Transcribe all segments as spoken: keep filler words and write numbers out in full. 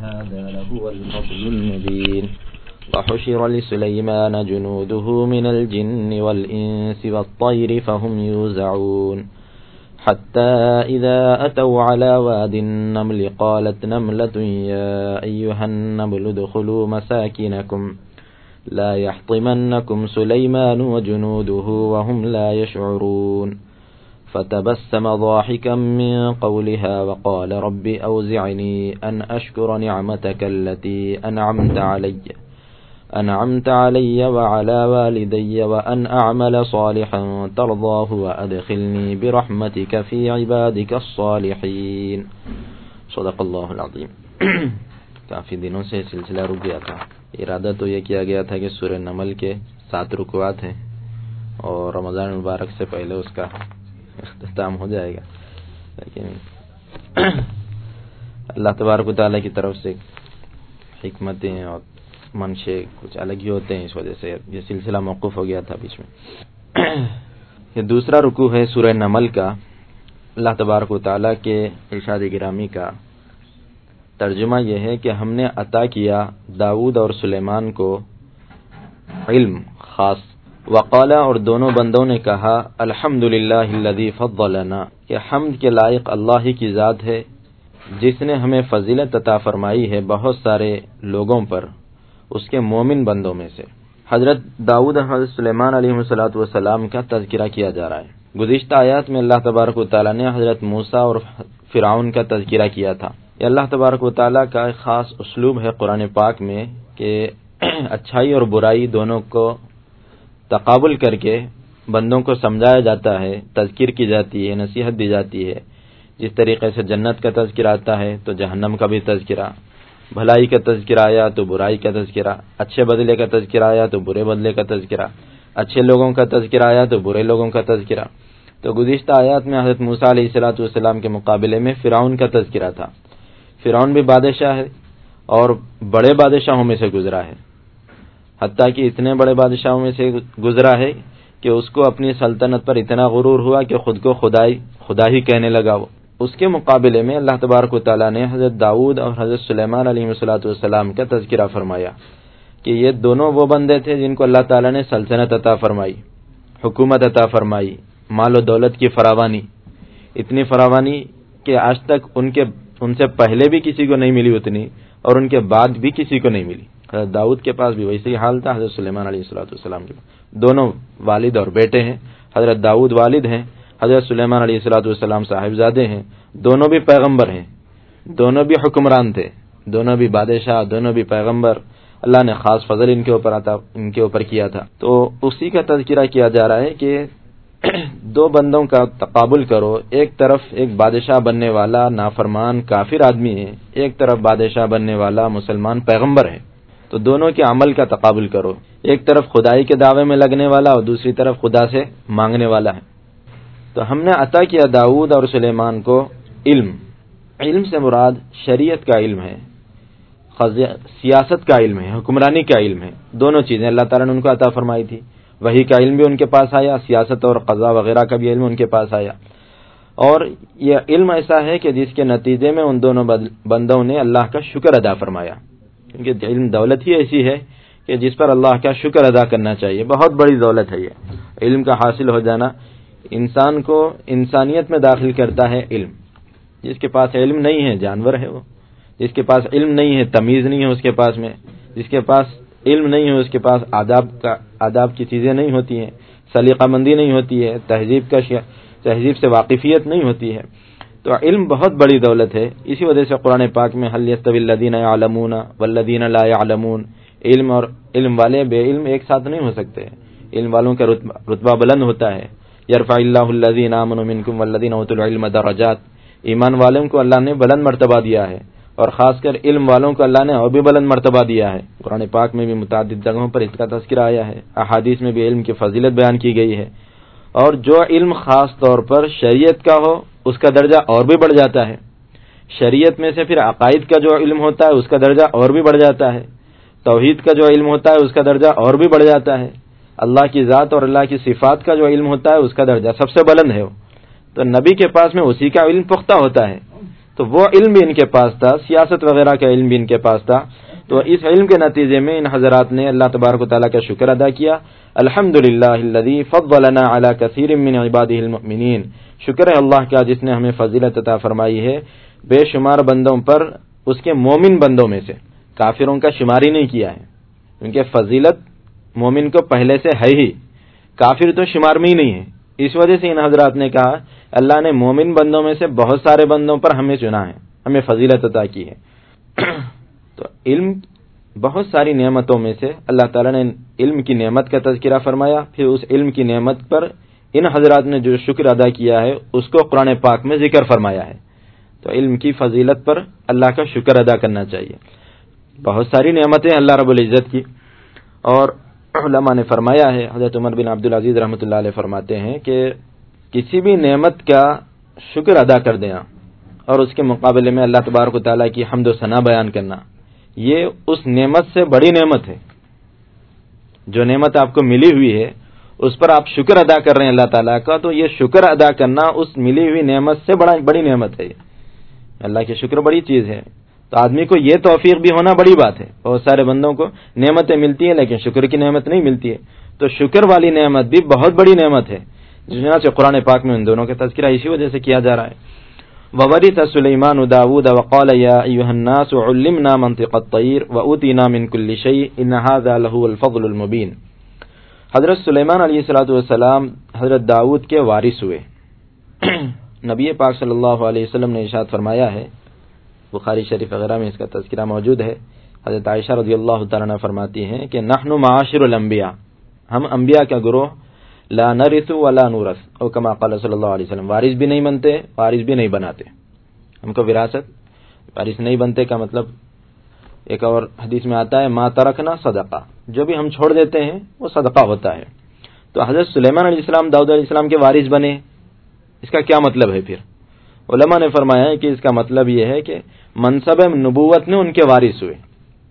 هذا لهو الفضل المبين وحشر لسليمان جنوده من الجن والإنس والطير فهم يوزعون حتى إذا أتوا على واد النمل قالت نملة يا أيها النمل ادخلوا مساكنكم لا يحطمنكم سليمان وجنوده وهم لا يشعرون فتبسم ضاحكا من قولها وقال رب أوزعني أن أشكر نعمتك التي أنعمت علي أنعمت علي وعلى والدي وأن أعمل صالحا ترضاه وأدخلني برحمتك في عبادك الصالحين صدق اللہ العظیم. کافی دنوں سے سلسلہ رک گیا تھا. ارادہ تو یہ کیا گیا تھا کہ سورہ نمل کے سات رکوعات ہیں اور رمضان مبارک سے پہلے اس کا اختتام ہو جائے گا، لیکن اللہ تبارک و تعالیٰ کی طرف سے حکمتیں اور منشے کچھ الگ ہی ہوتے ہیں، اس وجہ سے یہ سلسلہ موقوف ہو گیا تھا بیچ میں. یہ دوسرا رکوع ہے سورہ نمل کا. اللہ تبارک و تعالیٰ کے ارشاد گرامی کا ترجمہ یہ ہے کہ ہم نے عطا کیا داؤد اور سلیمان کو علم خاص. وقالا، اور دونوں بندوں نے کہا الحمدللہ الذی فضلنا، کہ حمد کے لائق اللہ ہی کی ذات ہے جس نے ہمیں فضیلت عطا فرمائی ہے بہت سارے لوگوں پر، اس کے مومن بندوں میں سے. حضرت داؤد اور حضرت سلیمان علیہ الصلوۃ والسلام کا تذکرہ کیا جا رہا ہے. گزشتہ آیات میں اللہ تبارک و تعالیٰ نے حضرت موسیٰ اور فرعون کا تذکرہ کیا تھا. یہ اللہ تبارک و تعالیٰ کا ایک خاص اسلوب ہے قرآن پاک میں کہ اچھائی اور برائی دونوں کو تقابل کر کے بندوں کو سمجھایا جاتا ہے، تذکیر کی جاتی ہے، نصیحت دی جاتی ہے. جس طریقے سے جنت کا تذکرہ آتا ہے تو جہنم کا بھی تذکرہ، بھلائی کا تذکرہ آیا تو برائی کا تذکرہ، اچھے بدلے کا تذکرہ آیا تو برے بدلے کا تذکرہ، اچھے لوگوں کا تذکرہ آیا تو برے لوگوں کا تذکرہ. تو گزشتہ آیات میں حضرت موسیٰ علیہ الصلوۃ والسلام کے مقابلے میں فرعون کا تذکرہ تھا. فرعون بھی بادشاہ ہے اور بڑے بادشاہوں میں سے گزرا ہے، حتیٰ کہ اتنے بڑے بادشاہوں میں سے گزرا ہے کہ اس کو اپنی سلطنت پر اتنا غرور ہوا کہ خود کو خدائی خدا ہی کہنے لگا. وہ اس کے مقابلے میں اللہ تبارک و تعالیٰ نے حضرت داؤد اور حضرت سلیمان علیہ الصلوۃ والسلام کا تذکرہ فرمایا کہ یہ دونوں وہ بندے تھے جن کو اللہ تعالیٰ نے سلطنت عطا فرمائی، حکومت عطا فرمائی، مال و دولت کی فراوانی، اتنی فراوانی کہ آج تک ان کے ان سے پہلے بھی کسی کو نہیں ملی اتنی، اور ان کے بعد بھی کسی کو نہیں ملی. حضرت داؤد کے پاس بھی ویسے ہی حال تھا، حضرت سلیمان علیہ الصلوۃ والسلام کے پاس. دونوں والد اور بیٹے ہیں. حضرت داؤد والد ہیں، حضرت سلیمان علیہ الصلوۃ والسلام صاحبزادے ہیں. دونوں بھی پیغمبر ہیں، دونوں بھی حکمران تھے، دونوں بھی بادشاہ، دونوں بھی پیغمبر. اللہ نے خاص فضل ان کے اوپر عطا ان کے اوپر کیا تھا. تو اسی کا تذکرہ کیا جا رہا ہے کہ دو بندوں کا تقابل کرو. ایک طرف ایک بادشاہ بننے والا نافرمان کافر آدمی ہے، ایک طرف بادشاہ بننے والا مسلمان پیغمبر ہے. تو دونوں کے عمل کا تقابل کرو. ایک طرف خدائی کے دعوے میں لگنے والا اور دوسری طرف خدا سے مانگنے والا ہے. تو ہم نے عطا کیا داؤد اور سلیمان کو علم. علم سے مراد شریعت کا علم ہے، سیاست کا علم ہے، حکمرانی کا علم ہے. دونوں چیزیں اللہ تعالیٰ نے ان کو عطا فرمائی تھی. وحی کا علم بھی ان کے پاس آیا، سیاست اور قضاء وغیرہ کا بھی علم ان کے پاس آیا. اور یہ علم ایسا ہے کہ جس کے نتیجے میں ان دونوں بندوں نے اللہ کا شکر ادا فرمایا. کیونکہ علم دولت ہی ایسی ہے کہ جس پر اللہ کا شکر ادا کرنا چاہیے. بہت بڑی دولت ہے یہ علم کا حاصل ہو جانا. انسان کو انسانیت میں داخل کرتا ہے علم. جس کے پاس علم نہیں ہے جانور ہے وہ. جس کے پاس علم نہیں ہے تمیز نہیں ہے اس کے پاس میں. جس کے پاس علم نہیں ہے اس کے پاس آداب کا آداب کی چیزیں نہیں ہوتی ہیں، سلیقہ مندی نہیں ہوتی ہے، تہذیب کا تہذیب سے واقفیت نہیں ہوتی ہے. تو علم بہت بڑی دولت ہے. اسی وجہ سے قرآن پاک میں هل يستوي الذين يعلمون والذين لا يعلمون، علم اور علم والے بے علم ایک ساتھ نہیں ہو سکتے. علم والوں کا رتبہ, رتبہ بلند ہوتا ہے. يرفع الله الذين آمنوا منكم والذين اوتوا العلم درجات. ایمان والوں کو اللہ نے بلند مرتبہ دیا ہے اور خاص کر علم والوں کو اللہ نے اور بھی بلند مرتبہ دیا ہے. قرآن پاک میں بھی متعدد جگہوں پر اس کا تذکرہ آیا ہے. احادیث میں بھی علم کی فضیلت بیان کی گئی ہے. اور جو علم خاص طور پر شریعت کا ہو اس کا درجہ اور بھی بڑھ جاتا ہے. شریعت میں سے پھر عقائد کا جو علم ہوتا ہے اس کا درجہ اور بھی بڑھ جاتا ہے. توحید کا جو علم ہوتا ہے اس کا درجہ اور بھی بڑھ جاتا ہے. اللہ کی ذات اور اللہ کی صفات کا جو علم ہوتا ہے اس کا درجہ سب سے بلند ہے. تو نبی کے پاس میں اسی کا علم پختہ ہوتا ہے. تو وہ علم بھی ان کے پاس تھا، سیاست وغیرہ کا علم بھی ان کے پاس تھا. تو اس علم کے نتیجے میں ان حضرات نے اللہ تبارک و تعالیٰ کا شکر ادا کیا. الحمدللہ الذی فضلنا علی کثیر من عبادہ المؤمنین. شکر ہے اللہ کا جس نے ہمیں فضیلت عطا فرمائی ہے بے شمار بندوں پر، اس کے مومن بندوں میں سے. کافروں کا شمار ہی نہیں کیا ہے، کیونکہ فضیلت مومن کو پہلے سے ہے ہی، کافر تو شمار میں ہی نہیں ہے. اس وجہ سے ان حضرات نے کہا اللہ نے مومن بندوں میں سے بہت سارے بندوں پر ہمیں چنا ہے، ہمیں فضیلت عطا کی ہے. تو علم بہت ساری نعمتوں میں سے اللہ تعالیٰ نے علم کی نعمت کا تذکرہ فرمایا، پھر اس علم کی نعمت پر ان حضرات نے جو شکر ادا کیا ہے اس کو قرآن پاک میں ذکر فرمایا ہے. تو علم کی فضیلت پر اللہ کا شکر ادا کرنا چاہیے. بہت ساری نعمتیں اللہ رب العزت کی، اور علماء نے فرمایا ہے، حضرت عمر بن عبدالعزیز رحمۃ اللہ علیہ فرماتے ہیں کہ کسی بھی نعمت کا شکر ادا کر دینا اور اس کے مقابلے میں اللہ تبارک و تعالیٰ کی حمد و ثنا بیان کرنا، یہ اس نعمت سے بڑی نعمت ہے. جو نعمت آپ کو ملی ہوئی ہے اس پر آپ شکر ادا کر رہے ہیں اللہ تعالیٰ کا، تو یہ شکر ادا کرنا اس ملی ہوئی نعمت سے بڑا بڑی نعمت ہے. اللہ کی شکر بڑی چیز ہے. تو آدمی کو یہ توفیق بھی ہونا بڑی بات ہے. بہت سارے بندوں کو نعمتیں ملتی ہیں لیکن شکر کی نعمت نہیں ملتی ہے. تو شکر والی نعمت بھی بہت بڑی نعمت ہے، جنہاں سے قرآن پاک میں ان دونوں کا تذکرہ اسی وجہ سے کیا جا رہا ہے. وورث سلیمان داود وقال یا ایھا الناس علمنا منطق الطیر وأوتینا من كل شیء ان هذا لهو الفضل المبین. حضرت سلیمان علیہ الصلوۃ والسلام حضرت داؤد کے وارث ہوئے. نبی پاک صلی اللہ علیہ وسلم نے ارشاد فرمایا ہے، بخاری شریف وغیرہ میں اس کا تذکرہ موجود ہے. حضرت عائشہ رضی اللہ تعالیٰ عنہ فرماتی ہیں کہ نحن معاشر الانبیاء، ہم انبیاء کا گروہ، لا نرث ولا نورث، او کما قال صلی اللہ علیہ وسلم، وارث بھی نہیں بنتے، وارث بھی نہیں بناتے. ہم کو وراثت، وارث نہیں بنتے کا مطلب ایک اور حدیث میں آتا ہے ما ترکنا صدقہ، جو بھی ہم چھوڑ دیتے ہیں وہ صدقہ ہوتا ہے. تو حضرت سلیمان علیہ السلام داؤد علیہ السلام کے وارث بنے، اس کا کیا مطلب ہے؟ پھر علماء نے فرمایا ہے کہ اس کا مطلب یہ ہے کہ منصب نبوت نے ان کے وارث ہوئے،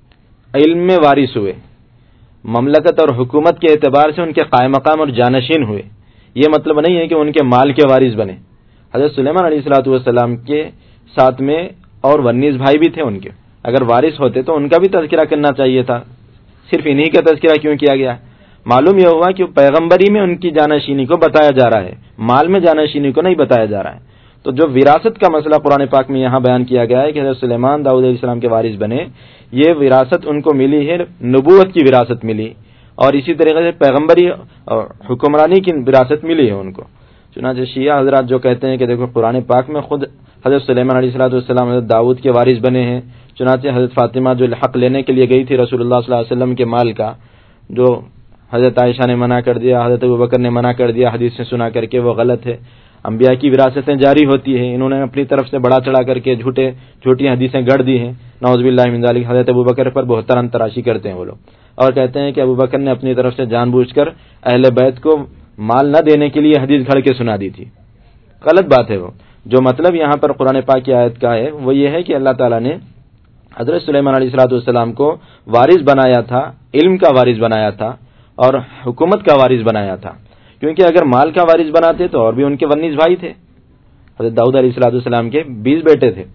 علم میں وارث ہوئے، مملکت اور حکومت کے اعتبار سے ان کے قائم مقام اور جانشین ہوئے. یہ مطلب نہیں ہے کہ ان کے مال کے وارث بنے. حضرت سلیمان علیہ الصلوۃ والسلام کے ساتھ میں اور ونیس بھائی بھی تھے ان کے، اگر وارث ہوتے تو ان کا بھی تذکرہ کرنا چاہیے تھا. صرف انہی کا تذکرہ کیوں کیا گیا؟ معلوم یہ ہوا کہ پیغمبری میں ان کی جانشینی کو بتایا جا رہا ہے، مال میں جانشینی کو نہیں بتایا جا رہا ہے. تو جو وراثت کا مسئلہ قرآن پاک میں یہاں بیان کیا گیا ہے کہ حضرت سلیمان داؤد علیہ السلام کے وارث بنے، یہ وراثت ان کو ملی ہے، نبوت کی وراثت ملی، اور اسی طریقے سے پیغمبری اور حکمرانی کی وراثت ملی ہے ان کو. چنانچہ شیعہ حضرات جو کہتے ہیں کہ دیکھو قرآن پاک میں خود حضرت سلیمان علیہ الصلوۃ والسلام حضرت داؤد کے وارث بنے ہیں. چنانچہ حضرت فاطمہ جو حق لینے کے لیے گئی تھی رسول اللہ صلی اللہ علیہ وسلم کے مال کا، جو حضرت عائشہ نے منع کر دیا، حضرت ابوبکر نے منع کر دیا حدیث سے سنا کر کے، وہ غلط ہے. انبیاء کی وراثتیں جاری ہوتی ہیں، انہوں نے اپنی طرف سے بڑا چڑھا کر کے جھوٹے جھوٹی حدیثیں گڑھ دی ہیں. نعوذ باللہ من ذلک. حضرت ابوبکر پر بہتان تراشی کرتے ہیں وہ لوگ، اور کہتے ہیں کہ ابوبکر نے اپنی طرف سے جان بوجھ کر اہل بیت کو مال نہ دینے کے لیے حدیث گھڑ کے سنا دی تھی. غلط بات ہے وہ. جو مطلب یہاں پر قرآن پاک کی آیت کا ہے وہ یہ ہے کہ اللہ تعالیٰ نے حضرت سلیمان علیہ الصلوۃ والسلام کو وارث بنایا تھا، علم کا وارث بنایا تھا اور حکومت کا وارث بنایا تھا. کیونکہ اگر مال کا وارث بناتے تو اور بھی ان کے ونیس بھائی تھے. حضرت داؤد علیہ الصلوۃ والسلام کے بیس بیٹے تھے،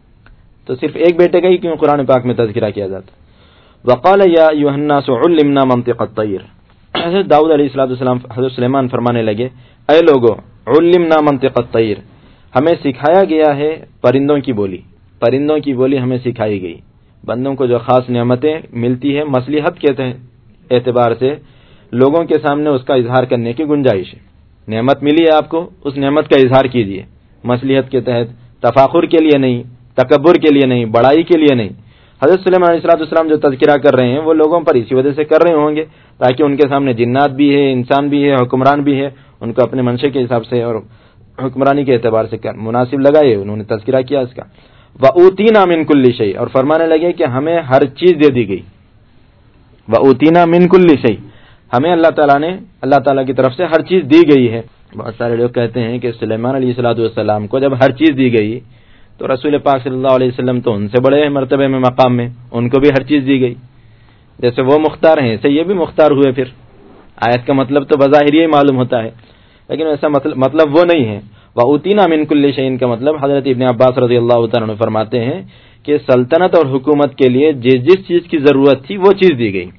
تو صرف ایک بیٹے کا ہی کیوں قرآن پاک میں تذکرہ کیا جاتا؟ وقال یا ایھا الناس علمنا منطق الطیر. حضرت داؤد علیہ الصلوۃ والسلام حضرت سلیمان فرمانے لگے، اے لوگو علمنا منطق الطیر، ہمیں سکھایا گیا ہے پرندوں کی بولی، پرندوں کی بولی ہمیں سکھائی گئی. بندوں کو جو خاص نعمتیں ملتی ہے مصلحت کے اعتبار سے لوگوں کے سامنے اس کا اظہار کرنے کی گنجائش ہے. نعمت ملی ہے آپ کو، اس نعمت کا اظہار کیجیے مصلحت کے تحت، تفاخر کے لیے نہیں، تکبر کے لیے نہیں، بڑائی کے لیے نہیں. حضرت سلیمان علیہ الصلوۃ والسلام جو تذکرہ کر رہے ہیں وہ لوگوں پر اسی وجہ سے کر رہے ہوں گے تاکہ ان کے سامنے جنات بھی ہے، انسان بھی ہے، حکمران بھی ہے، ان کو اپنے منشے کے حساب سے اور حکمرانی کے اعتبار سے مناسب لگائے. انہوں نے تذکرہ کیا اس کا. وَأُوتِينَا مِن كُلِّ شَيْءٍ، اور فرمانے لگے کہ ہمیں ہر چیز دے دی گئی. وَأُوتِينَا مِن كُلِّ شَيْءٍ، ہمیں اللہ تعالیٰ نے اللہ تعالیٰ کی طرف سے ہر چیز دی گئی ہے. بہت سارے لوگ کہتے ہیں کہ سلیمان علیہ الصلوۃ والسلام کو جب ہر چیز دی گئی تو رسول پاک صلی اللہ علیہ وسلم تو ان سے بڑے ہیں مرتبے میں، مقام میں، ان کو بھی ہر چیز دی گئی. جیسے وہ مختار ہیں ایسے یہ بھی مختار ہوئے. پھر آیت کا مطلب تو بظاہر ہی معلوم ہوتا ہے، لیکن ایسا مطلب مطلب وہ نہیں ہے. وَأُوتِينَا مِن كُلِّ شَيْءٍ کا مطلب حضرت ابن عباس رضی اللہ تعالیٰ عنہ فرماتے ہیں کہ سلطنت اور حکومت کے لیے جس جس چیز کی ضرورت تھی وہ چیز دی گئی.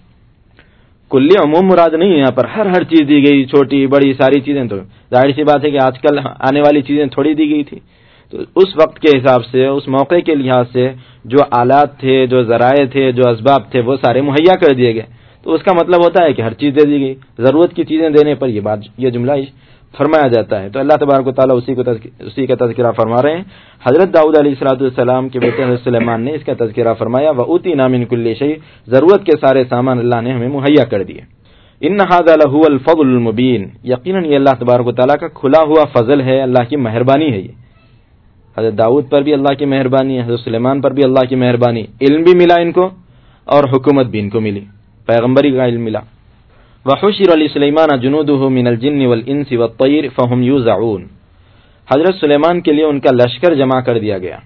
کلی عموم مراد نہیں ہے یہاں پر، ہر ہر چیز دی گئی، چھوٹی بڑی ساری چیزیں. تو ظاہر سی بات ہے کہ آج کل آنے والی چیزیں تھوڑی دی گئی تھی، تو اس وقت کے حساب سے، اس موقع کے لحاظ سے جو آلات تھے، جو ذرائع تھے، جو اسباب تھے، وہ سارے مہیا کر دیے گئے. تو اس کا مطلب ہوتا ہے کہ ہر چیز دے دی گئی. ضرورت کی چیزیں دینے پر یہ بات یہ جملہ فرمایا جاتا ہے. تو اللہ تبارک و تعالیٰ اسی کو اسی کا تذکرہ فرما رہے ہیں. حضرت داؤد علیہ الصلوۃ والسلام کے بیٹے حضرت سلیمان نے اس کا تذکرہ فرمایا، وَأُوتِينَا مِن كُلِّ شَيْءٍ، ضرورت کے سارے سامان اللہ نے ہمیں مہیا کر دیے. ان هذا لهو الفضل المبین، یقیناً یہ اللہ تبارک و تعالیٰ کا کھلا ہوا فضل ہے، اللہ کی مہربانی ہے. یہ حضرت داؤد پر بھی اللہ کی مہربانی ہے، حضرت سلیمان پر بھی اللہ کی مہربانی. علم بھی ملا ان کو اور حکومت بھی ان کو ملی، پیغمبری کا علم ملا. وحشر لسلیمان جنوده من الجن والانس والطیر فهم یوزعون، حضرت سلیمان کے لیے ان کا لشکر جمع کر دیا گیا،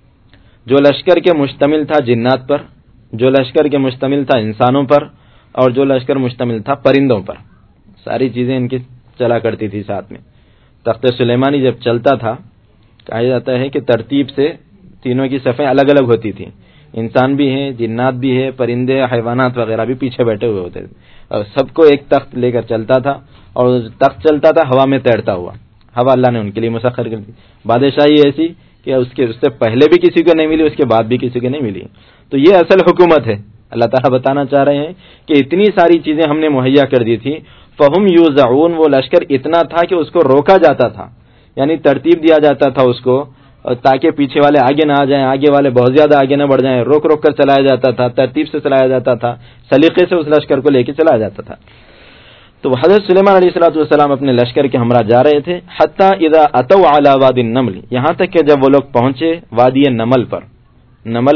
جو لشکر کے مشتمل تھا جنات پر، جو لشکر کے مشتمل تھا انسانوں پر، اور جو لشکر مشتمل تھا پرندوں پر. ساری چیزیں ان کی چلا کرتی تھی ساتھ میں. تخت سلیمانی جب چلتا تھا، کہا جاتا ہے کہ ترتیب سے تینوں کی صفیں الگ الگ ہوتی تھیں. انسان بھی ہیں، جنات بھی ہے، پرندے، حیوانات وغیرہ بھی پیچھے بیٹھے ہوئے ہوتے تھے، اور سب کو ایک تخت لے کر چلتا تھا، اور تخت چلتا تھا ہوا میں تیرتا ہوا. ہوا اللہ نے ان کے لیے مسخر کر دی. بادشاہی ایسی کہ اس کے اس سے پہلے بھی کسی کو نہیں ملی، اس کے بعد بھی کسی کو نہیں ملی. تو یہ اصل حکومت ہے. اللہ تعالیٰ بتانا چاہ رہے ہیں کہ اتنی ساری چیزیں ہم نے مہیا کر دی تھی. فہم یوزعون، وہ لشکر اتنا تھا کہ اس کو روکا جاتا تھا، یعنی ترتیب دیا جاتا تھا اس کو، تاکہ پیچھے والے آگے نہ آ جائیں، آگے والے بہت زیادہ آگے نہ بڑھ جائیں. روک روک کر چلایا جاتا تھا، ترتیب سے چلایا جاتا تھا، سلیقے سے اس لشکر کو لے کے چلایا جاتا تھا. تو حضرت سلیمان علیہ الصلوۃ والسلام اپنے لشکر کے ہمراہ جا رہے تھے. حتی اذا اتوا علی وادی النمل، یہاں تک کہ جب وہ لوگ پہنچے وادی نمل پر. نمل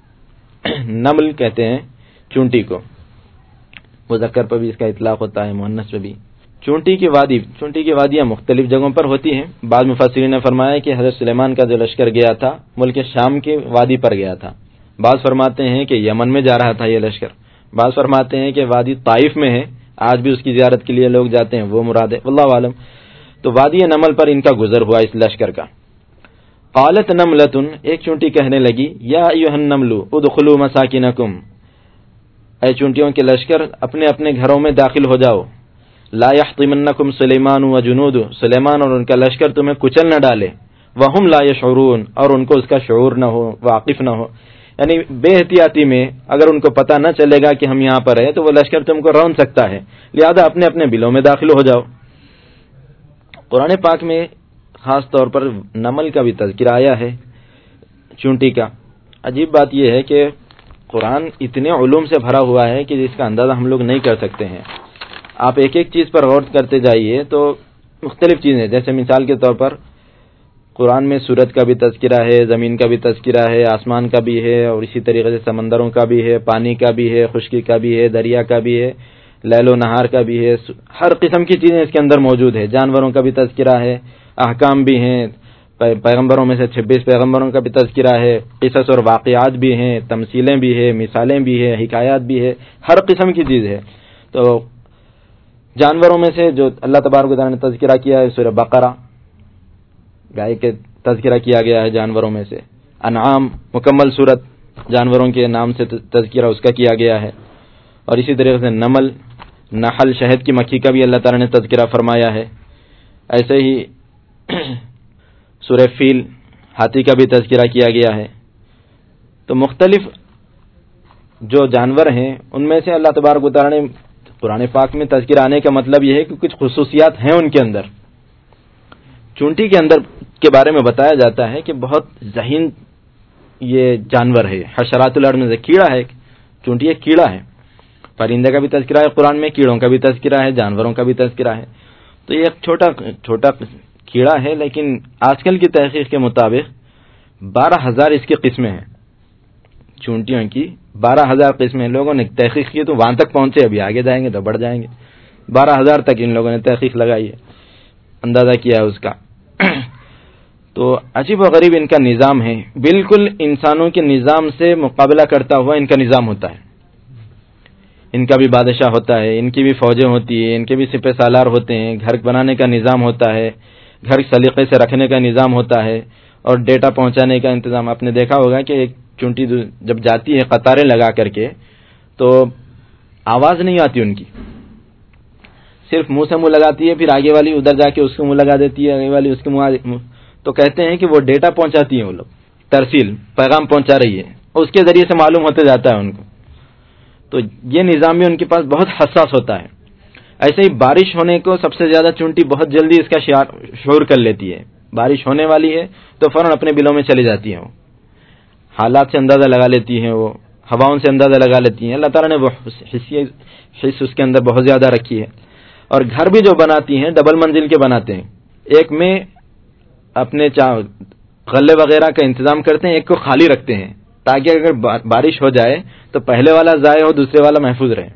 نمل کہتے ہیں چونٹی کو، مذکر پر بھی اس کا اطلاق ہوتا ہے، مؤنث پہ بھی. چونٹی کی وادی، چونٹی کی وادیاں مختلف جگہوں پر ہوتی ہیں. بعض مفسرین نے فرمایا کہ حضرت سلیمان کا جو لشکر گیا تھا ملک شام کی وادی پر گیا تھا. بعض فرماتے ہیں کہ یمن میں جا رہا تھا یہ لشکر. بعض فرماتے ہیں کہ وادی طائف میں ہے، آج بھی اس کی زیارت کے لیے لوگ جاتے ہیں، وہ مراد ہے، واللہ عالم. تو وادی نمل پر ان کا گزر ہوا اس لشکر کا. قالت نملۃ، ایک چونٹی کہنے لگی، یا ایھا النمل ادخلوا مساکنکم، اے چونٹیوں کے لشکر اپنے اپنے گھروں میں داخل ہو جاؤ. لا یحطمنکم سلیمان وجنود، سلیمان اور ان کا لشکر تمہیں کچل نہ ڈالے. وہم لا یشعرون، اور ان کو اس کا شعور نہ ہو، واقف نہ ہو. یعنی بے احتیاطی میں اگر ان کو پتہ نہ چلے گا کہ ہم یہاں پر ہیں تو وہ لشکر تم کو رون سکتا ہے، لہذا اپنے اپنے بلوں میں داخل ہو جاؤ. قرآن پاک میں خاص طور پر نمل کا بھی تذکرہ آیا ہے، چونٹی کا. عجیب بات یہ ہے کہ قرآن اتنے علوم سے بھرا ہوا ہے کہ جس کا اندازہ ہم لوگ نہیں کر سکتے ہیں. آپ ایک ایک چیز پر غور کرتے جائیے تو مختلف چیزیں، جیسے مثال کے طور پر قرآن میں سورج کا بھی تذکرہ ہے، زمین کا بھی تذکرہ ہے، آسمان کا بھی ہے، اور اسی طریقے سے سمندروں کا بھی ہے، پانی کا بھی ہے، خشکی کا بھی ہے، دریا کا بھی ہے، لیل و نہار کا بھی ہے. ہر قسم کی چیزیں اس کے اندر موجود ہے. جانوروں کا بھی تذکرہ ہے، احکام بھی ہیں، پیغمبروں میں سے چھبیس پیغمبروں کا بھی تذکرہ ہے، قصص اور واقعات بھی ہیں، تمثیلیں بھی ہیں، مثالیں بھی ہیں، حکایات بھی ہے، ہر قسم کی چیز ہے. تو جانوروں میں سے جو اللہ تبارک و تعالیٰ نے تذکرہ کیا ہے سورہ بقرہ، گائے کے تذکرہ کیا گیا ہے جانوروں میں سے. انعام مکمل صورت جانوروں کے نام سے تذکرہ اس کا کیا گیا ہے. اور اسی طریقے سے نمل، نحل، شہد کی مکھی کا بھی اللہ تعالیٰ نے تذکرہ فرمایا ہے. ایسے ہی سورہ فیل، ہاتھی کا بھی تذکرہ کیا گیا ہے. تو مختلف جو جانور ہیں ان میں سے اللہ تبارک و تعالیٰ نے قرآن پاک میں تذکرہ آنے کا مطلب یہ ہے کہ کچھ خصوصیات ہیں ان کے اندر. چونٹی کے اندر کے بارے میں بتایا جاتا ہے کہ بہت ذہین یہ جانور ہے، حشرات الارض میں سے کیڑا ہے. چونٹی ایک کیڑا ہے. پرندے کا بھی تذکرہ ہے قرآن میں، کیڑوں کا بھی تذکرہ ہے، جانوروں کا بھی تذکرہ ہے. تو یہ ایک چھوٹا چھوٹا کیڑا ہے، لیکن آج کل کی تحقیق کے مطابق بارہ ہزار اس کی قسمیں ہیں. چونٹیوں کی بارہ ہزار قسمیں لوگوں نے تحقیق کی، تو وہاں تک پہنچے. ابھی آگے جائیں گے تو بڑھ جائیں گے. بارہ ہزار تک ان لوگوں نے تحقیق لگائی ہے، اندازہ کیا ہے اس کا. تو عجیب و غریب ان کا نظام ہے، بالکل انسانوں کے نظام سے مقابلہ کرتا ہوا ان کا نظام ہوتا ہے. ان کا بھی بادشاہ ہوتا ہے، ان کی بھی فوجیں ہوتی ہیں، ان کے بھی سپہ سالار ہوتے ہیں، گھر بنانے کا نظام ہوتا ہے، گھر سلیقے سے رکھنے کا نظام ہوتا ہے اور ڈیٹا پہنچانے کا انتظام. آپ نے دیکھا ہوگا کہ ایک چونٹی جب جاتی ہے قطاریں لگا کر کے تو آواز نہیں آتی ان کی, صرف منہ سے منہ لگاتی ہے, پھر آگے والی ادھر جا کے اس کو منہ لگا دیتی ہے, آگے والی اس کے منہ, تو کہتے ہیں کہ وہ ڈیٹا پہنچاتی ہیں, وہ لوگ ترسیل پیغام پہنچا رہی ہے, اور اس کے ذریعے سے معلوم ہوتے جاتا ہے ان کو. تو یہ نظام بھی ان کے پاس بہت حساس ہوتا ہے. ایسے ہی بارش ہونے کو سب سے زیادہ چونٹی بہت جلدی اس کا شعور کر لیتی ہے. بارش ہونے والی ہے تو فوراً اپنے بلوں میں چلی جاتی ہیں, وہ حالات سے اندازہ لگا لیتی ہیں, وہ ہواؤں سے اندازہ لگا لیتی ہیں. اللہ تعالیٰ نے وہ حس اس کے اندر بہت زیادہ رکھی ہے. اور گھر بھی جو بناتی ہیں ڈبل منزل کے بناتے ہیں, ایک میں اپنے غلے وغیرہ کا انتظام کرتے ہیں, ایک کو خالی رکھتے ہیں تاکہ اگر بارش ہو جائے تو پہلے والا ضائع ہو, دوسرے والا محفوظ رہے,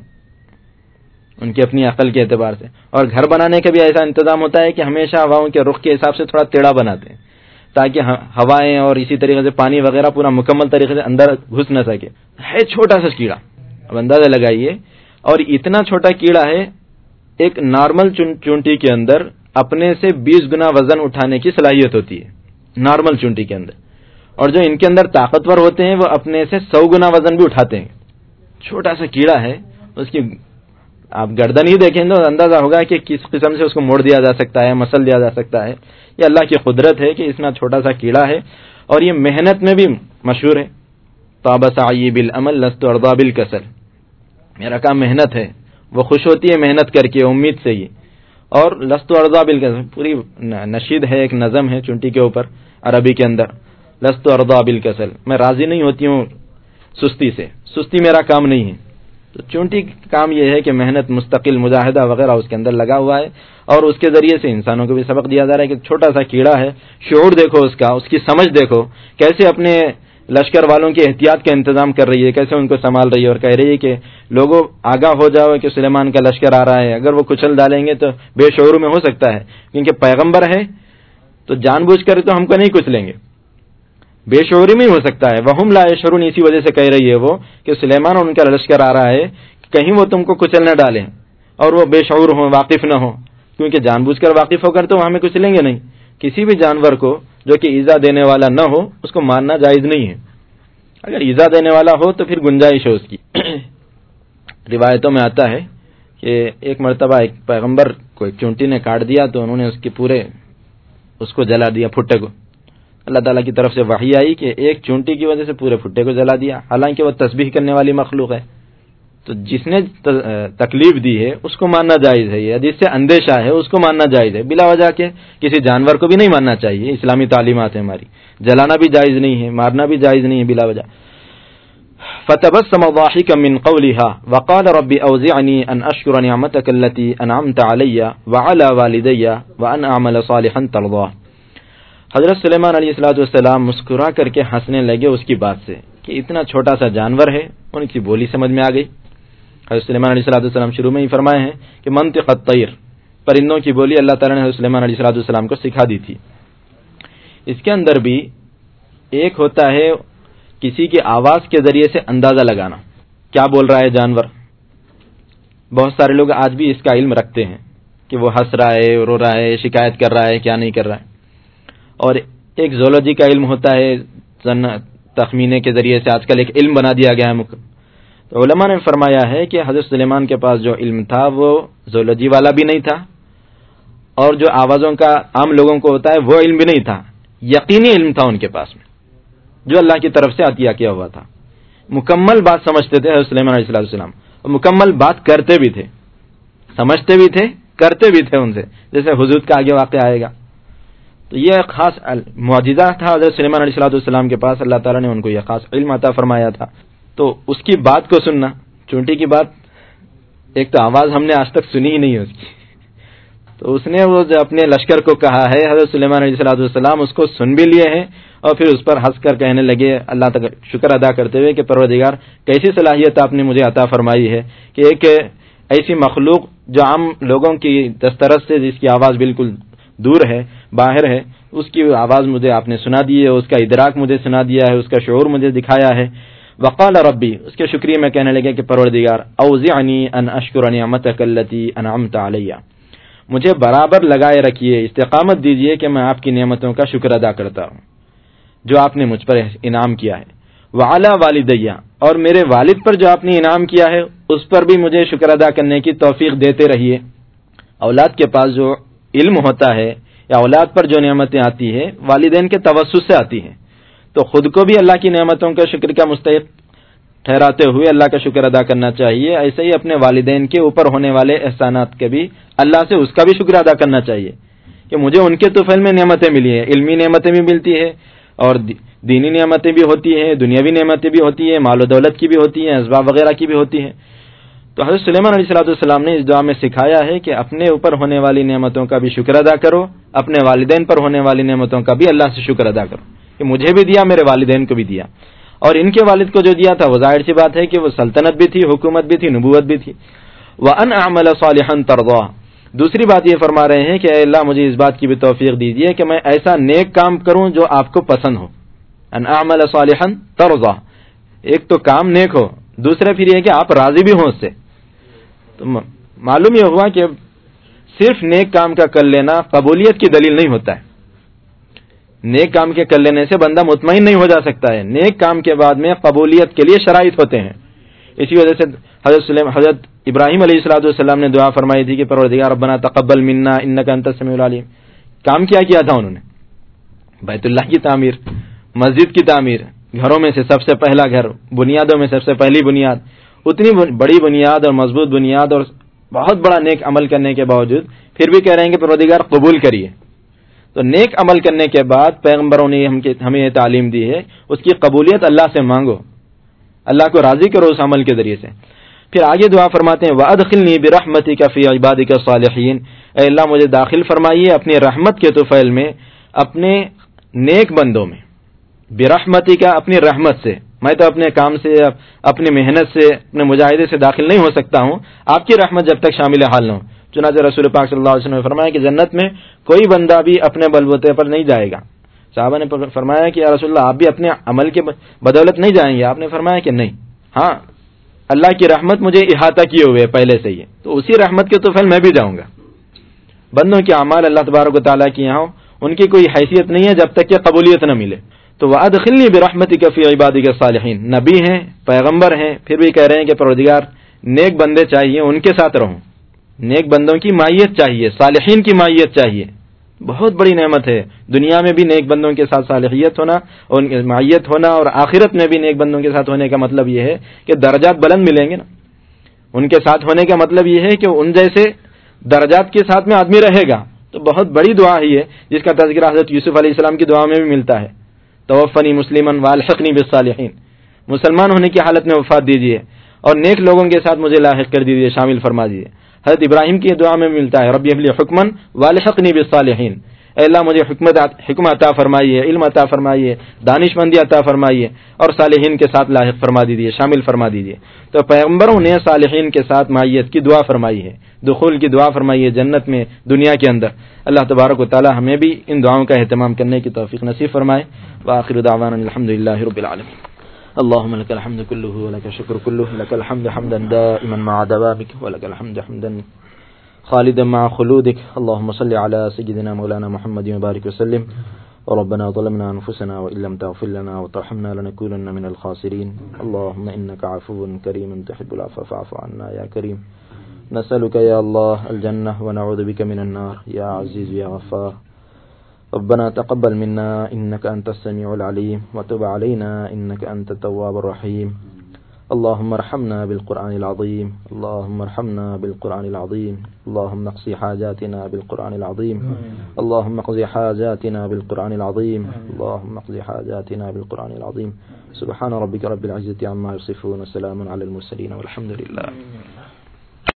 ان کی اپنی عقل کے اعتبار سے. اور گھر بنانے کا بھی ایسا انتظام ہوتا ہے کہ ہمیشہ ہواؤں کے رخ کے حساب سے تھوڑا ٹیڑھا بناتے ہیں تاکہ ہوائیں اور اسی طریقے سے پانی وغیرہ پورا مکمل طریقے سے اندر گھس نہ سکے. ہے چھوٹا سا کیڑا, اب اندازہ لگائیے, اور اتنا چھوٹا کیڑا ہے ایک نارمل چونٹی کے اندر اپنے سے بیس گنا وزن اٹھانے کی صلاحیت ہوتی ہے نارمل چونٹی کے اندر, اور جو ان کے اندر طاقتور ہوتے ہیں وہ اپنے سے سو گنا وزن بھی اٹھاتے ہیں. چھوٹا سا کیڑا ہے, اس کی آپ گردن ہی دیکھیں تو اندازہ ہوگا کہ کس قسم سے اس کو موڑ دیا جا سکتا ہے, مسل دیا جا سکتا ہے. یہ اللہ کی قدرت ہے کہ اتنا چھوٹا سا کیڑا ہے, اور یہ محنت میں بھی مشہور ہے. طاب سعی بالعمل لست ارضی بالکسل, میرا کام محنت ہے, وہ خوش ہوتی ہے محنت کر کے امید سے ہی. اور لست ارضی بالکسل پوری نشید ہے, ایک نظم ہے چونٹی کے اوپر عربی کے اندر, لست ارضی بالکسل, میں راضی نہیں ہوتی ہوں سستی سے, سستی میرا کام نہیں ہے. تو چونٹی کا کام یہ ہے کہ محنت, مستقل مجاہدہ وغیرہ اس کے اندر لگا ہوا ہے, اور اس کے ذریعے سے انسانوں کو بھی سبق دیا جا رہا ہے کہ چھوٹا سا کیڑا ہے, شعور دیکھو اس کا, اس کی سمجھ دیکھو, کیسے اپنے لشکر والوں کی احتیاط کا انتظام کر رہی ہے, کیسے ان کو سنبھال رہی ہے, اور کہہ رہی ہے کہ لوگوں آگاہ ہو جاؤ کہ سلیمان کا لشکر آ رہا ہے. اگر وہ کچل ڈالیں گے تو بے شعور میں ہو سکتا ہے, کیونکہ پیغمبر ہے تو جان بوجھ کر تو ہم کو نہیں کچلیں گے, بے شعوری میں ہی ہو سکتا ہے. وہم لا یشعرون, اسی وجہ سے کہہ رہی ہے وہ کہ سلیمان اور ان کا لشکر آ رہا ہے, کہیں وہ تم کو کچل نہ ڈالیں اور وہ بے شعور ہوں, واقف نہ ہوں, کیونکہ جان بوجھ کر واقف ہو کر تو ہمیں کچلیں گے نہیں. کسی بھی جانور کو جو کہ ایذا دینے والا نہ ہو اس کو مارنا جائز نہیں ہے. اگر ایذا دینے والا ہو تو پھر گنجائش ہے اس کی. روایتوں میں آتا ہے کہ ایک مرتبہ ایک پیغمبر کو ایک چونٹی نے کاٹ دیا تو انہوں نے اس کے پورے اس کو جلا دیا, پھٹے کو. اللہ تعالیٰ کی طرف سے وحی آئی کہ ایک چونٹی کی وجہ سے پورے پھٹے کو جلا دیا, حالانکہ وہ تسبیح کرنے والی مخلوق ہے. تو جس نے تکلیف دی ہے اس کو ماننا جائز ہے, یا جس سے اندیشہ ہے اس کو ماننا جائز ہے. بلا وجہ کے کسی جانور کو بھی نہیں ماننا چاہیے, اسلامی تعلیمات ہے ہماری. جلانا بھی جائز نہیں ہے, مارنا بھی جائز نہیں ہے بلا وجہ. فتبسم ضاحكا من قولها وقال رب اوزعني ان اشكر نعمتك التي انعمت علي وعلى والدي وان اعمل صالحا ترضاه. حضرت سلیمان علیہ الصلوۃ والسلام مسکرا کر کے ہنسنے لگے اس کی بات سے کہ اتنا چھوٹا سا جانور ہے, ان کی بولی سمجھ میں آ گئی. حضرت سلیمان علیہ الصلوۃ والسلام شروع میں ہی فرمائے ہیں کہ منطق الطیر, پرندوں کی بولی اللہ تعالیٰ نے حضرت سلیمان علیہ الصلوۃ والسلام کو سکھا دی تھی. اس کے اندر بھی ایک ہوتا ہے کسی کی آواز کے ذریعے سے اندازہ لگانا, کیا بول رہا ہے جانور. بہت سارے لوگ آج بھی اس کا علم رکھتے ہیں کہ وہ ہنس رہا ہے, رو رہا ہے, شکایت کر رہا ہے, کیا نہیں کر رہا ہے. اور ایک زولوجی کا علم ہوتا ہے, تخمینے کے ذریعے سے آج کل ایک علم بنا دیا گیا ہے. تو علماء نے فرمایا ہے کہ حضرت سلیمان کے پاس جو علم تھا وہ زولوجی والا بھی نہیں تھا, اور جو آوازوں کا عام لوگوں کو ہوتا ہے وہ علم بھی نہیں تھا, یقینی علم تھا ان کے پاس میں جو اللہ کی طرف سے عطیہ کیا ہوا تھا. مکمل بات سمجھتے تھے حضرت سلیمان علیہ السلام, اور مکمل بات کرتے بھی تھے, سمجھتے بھی تھے, کرتے بھی تھے ان سے, جیسے حضور کا آگے واقعہ آئے گا. تو یہ خاص معجزہ تھا حضرت سلیمان علیہ السلام کے پاس, اللہ تعالیٰ نے ان کو یہ خاص علم عطا فرمایا تھا. تو اس کی بات کو سننا, چونٹی کی بات, ایک تو آواز ہم نے آج تک سنی ہی نہیں ہے اس کی, تو اس نے وہ جو اپنے لشکر کو کہا ہے حضرت سلیمان علیہ السلام اس کو سن بھی لیے ہیں, اور پھر اس پر ہنس کر کہنے لگے اللہ تک شکر ادا کرتے ہوئے کہ پروردگار کیسی صلاحیت آپ نے مجھے عطا فرمائی ہے کہ ایک ایسی مخلوق جو عام لوگوں کی دسترس سے جس کی آواز بالکل دور ہے, باہر ہے, اس کی آواز مجھے آپ نے سنا دی ہے, اس کا ادراک مجھے سنا دیا ہے, اس کا شعور مجھے دکھایا ہے. وقال ربی, اس کے شکریہ میں کہنے لگے کہ پروردگار اوزعنی ان اشکر نعمتک التی انعمت علی, مجھے برابر لگائے رکھیے، استقامت دیجیے کہ میں آپ کی نعمتوں کا شکر ادا کرتا ہوں جو آپ نے مجھ پر انعام کیا ہے۔ وعلی والدیہ، اور میرے والد پر جو آپ نے انعام کیا ہے اس پر بھی مجھے شکر ادا کرنے کی توفیق دیتے رہیے۔ اولاد کے پاس جو علم ہوتا ہے یا اولاد پر جو نعمتیں آتی ہیں والدین کے توسط سے آتی ہیں، تو خود کو بھی اللہ کی نعمتوں کا شکر کا مستحق ٹھہراتے ہوئے اللہ کا شکر ادا کرنا چاہیے۔ ایسے ہی اپنے والدین کے اوپر ہونے والے احسانات کے بھی اللہ سے اس کا بھی شکر ادا کرنا چاہیے کہ مجھے ان کے طفیل میں نعمتیں ملی ہیں، علمی نعمتیں بھی ملتی ہیں اور دینی نعمتیں بھی ہوتی ہیں، دنیاوی نعمتیں بھی ہوتی ہیں، مال و دولت کی بھی ہوتی ہیں، اسباب وغیرہ کی بھی ہوتی ہیں۔ تو حضرت سلیمان علیہ الصلوۃ والسلام نے اس دعا میں سکھایا ہے کہ اپنے اوپر ہونے والی نعمتوں کا بھی شکر ادا کرو، اپنے والدین پر ہونے والی نعمتوں کا بھی اللہ سے شکر ادا کرو کہ مجھے بھی دیا، میرے والدین کو بھی دیا، اور ان کے والد کو جو دیا تھا وہ ظاہر سی بات ہے کہ وہ سلطنت بھی تھی، حکومت بھی تھی، نبوت بھی تھی۔ وَأَنْ أَعْمَلَ صَالِحًا تَرْضَاهُ، دوسری بات یہ فرما رہے ہیں کہ اے اللہ مجھے اس بات کی بھی توفیق دیجیے کہ میں ایسا نیک کام کروں جو آپ کو پسند ہو۔ ان اعمل صالحا ترضى، ایک تو کام نیک ہو، دوسرا پھر یہ کہ آپ راضی بھی ہوں اس سے۔ تو معلوم یہ ہوا کہ صرف نیک کام کا کر لینا قبولیت کی دلیل نہیں ہوتا ہے، نیک کام کے کر لینے سے بندہ مطمئن نہیں ہو جا سکتا ہے، نیک کام کے بعد میں قبولیت کے لیے شرائط ہوتے ہیں۔ اسی وجہ سے حضرت سلیم حضرت ابراہیم علیہ الصلوۃ والسلام نے دعا فرمائی تھی کہ پروردگار ربنا تقبل منا انک انت السمیع العلیم۔ کام کیا کیا تھا انہوں نے؟ بیت اللہ کی تعمیر، مسجد کی تعمیر، گھروں میں سے سب سے پہلا گھر، بنیادوں میں سب سے پہلی بنیاد، اتنی بڑی بنیاد اور مضبوط بنیاد اور بہت بڑا نیک عمل کرنے کے باوجود پھر بھی کہہ رہے ہیں کہ پروردگار قبول کریے۔ تو نیک عمل کرنے کے بعد پیغمبروں نے ہمیں یہ تعلیم دی ہے اس کی قبولیت اللہ سے مانگو، اللہ کو راضی کرو اس عمل کے ذریعے سے۔ پھر آگے دعا فرماتے ہیں وَأَدْخِلْنِي بِرَحْمَتِكَ فِي عِبَادِكَ الصَّالِحِينَ، اے اللہ مجھے داخل فرمائیے اپنی رحمت کے طفیل میں، اپنے نیک بندوں میں، برحمتی کا اپنی رحمت سے۔ میں تو اپنے کام سے، اپنی محنت سے، اپنے مجاہدے سے داخل نہیں ہو سکتا ہوں، آپ کی رحمت جب تک شامل حال نہ ہو۔ چنانچہ رسول پاک صلی اللہ علیہ وسلم نے فرمایا کہ جنت میں کوئی بندہ بھی اپنے بلبوتے پر نہیں جائے گا۔ صحابہ نے فرمایا کہ یا رسول اللہ آپ بھی اپنے عمل کے بدولت نہیں جائیں گے؟ آپ نے فرمایا کہ نہیں، ہاں اللہ کی رحمت مجھے احاطہ کیے ہوئے پہلے سے ہی ہے، تو اسی رحمت کے طفیل میں بھی جاؤں گا۔ بندوں کے اعمال اللہ تبارک و تعالیٰ کی یہاں ان کی کوئی حیثیت نہیں ہے جب تک کہ قبولیت نہ ملے۔ تو وَأَدْخِلْنِي بِرَحْمَتِكَ فِي عِبَادِكَ الصَّالِحِينَ، نبی ہیں، پیغمبر ہیں، پھر بھی کہہ رہے ہیں کہ پروردگار نیک بندے چاہیے، ان کے ساتھ رہوں، نیک بندوں کی مائیت چاہیے، صالحین کی مائیت چاہیے۔ بہت بڑی نعمت ہے دنیا میں بھی نیک بندوں کے ساتھ صالحیت ہونا، ان کی مائیت ہونا، اور آخرت میں بھی نیک بندوں کے ساتھ ہونے کا مطلب یہ ہے کہ درجات بلند ملیں گے نا۔ ان کے ساتھ ہونے کا مطلب یہ ہے کہ ان جیسے درجات کے ساتھ میں آدمی رہے گا۔ تو بہت بڑی دعا ہی ہے جس کا تذکرہ حضرت یوسف علیہ السلام کی دعا میں بھی ملتا ہے، توفنی مسلمن والحقنی بالصالحین، مسلمان ہونے کی حالت میں وفات دیجیے اور نیک لوگوں کے ساتھ مجھے لاحق کر دیجیے، شامل فرما دیجیے۔ حضرت ابراہیم کی دعا میں ملتا ہے ربی ھب لی حکمن والحقنی بالصالحین، اے اللہ مجھے حکمت حکم عطا فرمائیے، علم عطا فرمائیے، دانش مندی عطا فرمائیے اور صالحین کے ساتھ لاحق فرما دیجیے، شامل فرما دیجیے۔ تو پیغمبروں نے صالحین کے ساتھ معیت کی دعا فرمائی ہے، دخول کی دعا فرمائی ہے جنت میں، دنیا کے اندر۔ اللہ تبارک و تعالی ہمیں بھی ان دعاؤں کا اہتمام کرنے کی توفیق نصیب فرمائے۔ وآخر دعوانا الحمدللہ رب العالمین۔ اللهم لك الحمد كله ولك الشكر كله، لك الحمد حمدا دائما مع دوامك، ولك الحمد حمدا خالدا مع خلودك. اللهم صل على سيدنا مولانا محمد وبارك وسلم. وربنا ظلمنا أنفسنا وإن لم تغفر لنا وترحمنا لنكونن من الخاسرين. اللهم إنك عفو كريم تحب العفو فاعف عنا يا كريم. نسألك يا الله الجنة ونعوذ بك من النار يا عزيز يا غفار. ربنا تقبل منا إنك أنت السميع العليم وتب علينا إنك أنت التواب الرحيم. اللهم ارحمنا بالقرآن العظيم، اللهم ارحمنا بالقرآن العظيم، اللهم اقضي حاجاتنا بالقرآن العظيم، اللهم اقضي حاجاتنا بالقرآن العظيم، اللهم اقضي حاجاتنا بالقرآن العظيم. سبحان ربك رب العزة عما يصفون وسلام على المرسلين والحمد لله.